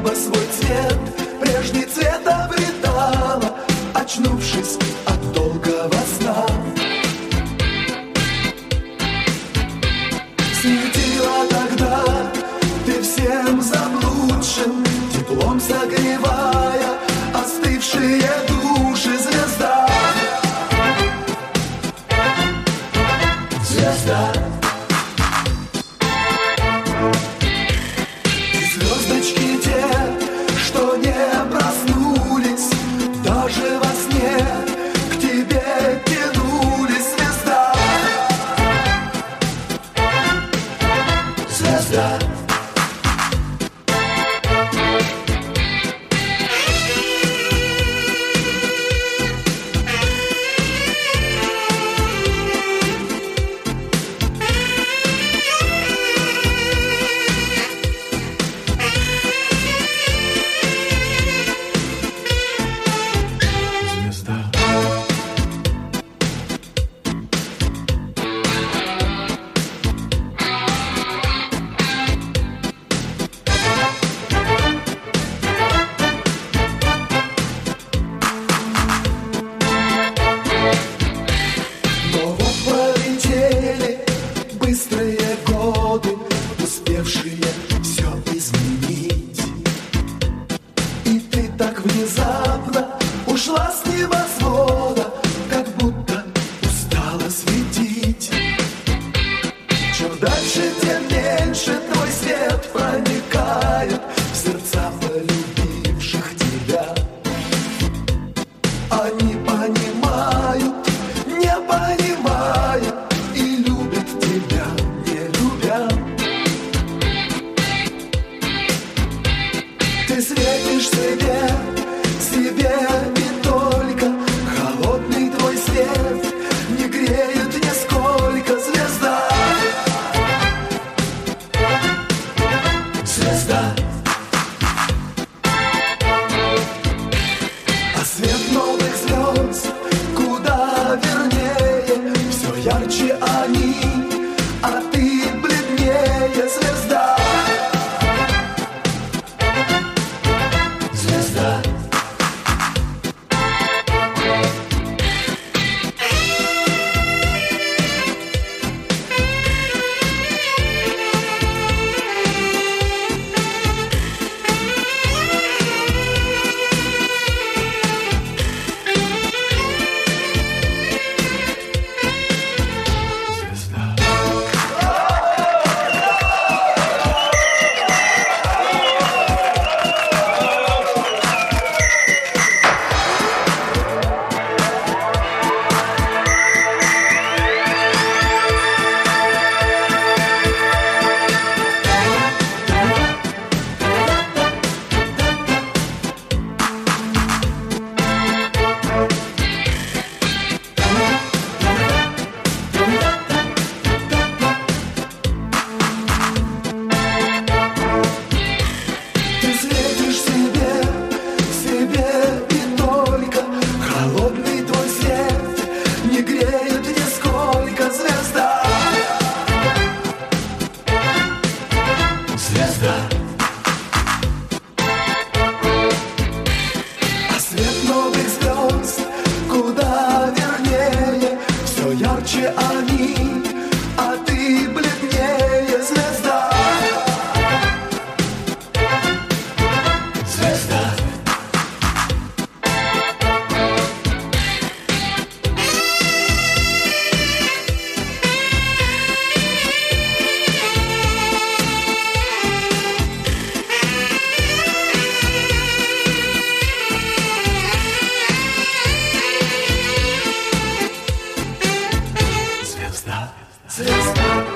небо свой цвет, прежний цвет обретала, очнувшись от долгого сна. Светила тогда ты всем заблудшим, теплом согревая остывшие души. Звезда, звезда. И звездочки те, что не проснулись, даже во сне к тебе тянулись. Звезда, звезда. Быстрые годы, успевшие все изменить. И ты так внезапно ушла с небосвода, как будто устала светить. Чем дальше, тем меньше твой свет проникает в сердца полюбивших тебя. Они понимают, не понимают, и любят тебя, не любя. Ты светишь себе и только. Холодный твой свет не греет нисколько. Звезда, звезда. А свет новых звезд куда вернее, все ярче они, а ты бледнее. Звезда, звезда. А свет новых звезд куда вернее, все ярче они, а ты бледнее. Звезда, звезда. Звезда, звезда.